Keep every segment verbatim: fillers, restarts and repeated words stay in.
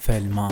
فلمان.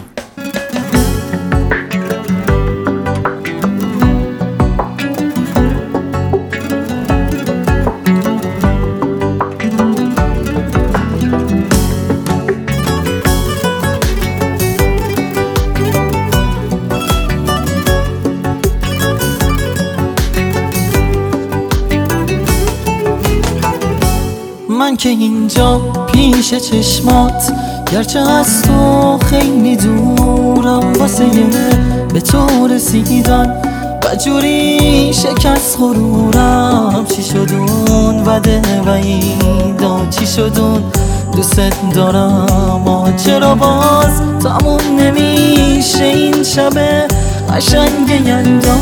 من که اینجا پیش چشمات، گرچه از تو خیلی دورم، واسه به تو رسیدن بجوری شکست غرورم. چی شدون وعده وعیدا، چی شدون دوست دارم، آه چرا باز تموم نمیشه این شب قشنگ یلدا.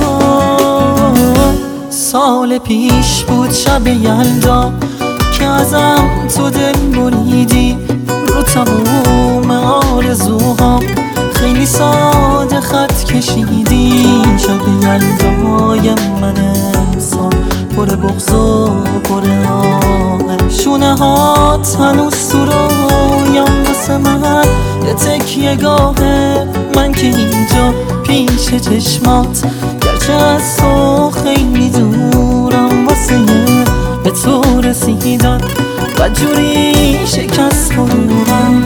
سال پیش بود شب یلدا که ازم تو دل بریدی، رو تموم آرزوهام خیلی ساده خط کشیدی. شب یلدای من امسال پر بغض و پر آه، شونه هات هنوز تو رویام، واسه من یه تکیه گاهه. من که اینجا پیش چشمات، گرچه از تو خیلی دورم، واسه به تو رسیدن بدجوری شکست غرورم.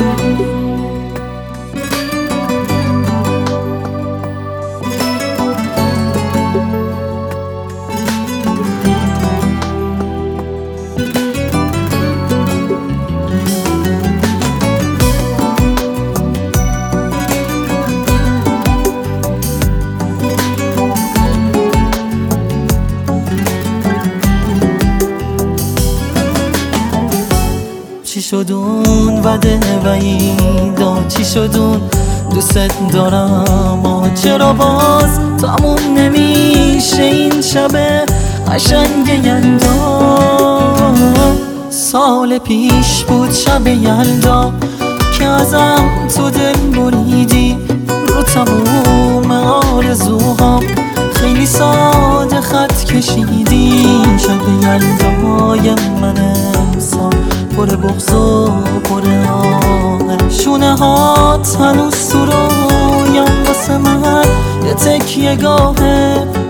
چی شدون وعده وعیدا، چی شدون دوست دارم، آه چرا باز تموم نمیشه این شب قشنگ یلدا. سال پیش بود شب یلدا که ازم تو دل بریدی، رو تموم آرزوهام خیلی ساده خط کشیدی. شب یلدای من امسال پر بغض و پر آه، شونه هات هنوز تو رویام، واسه من یه تکیه گاهه.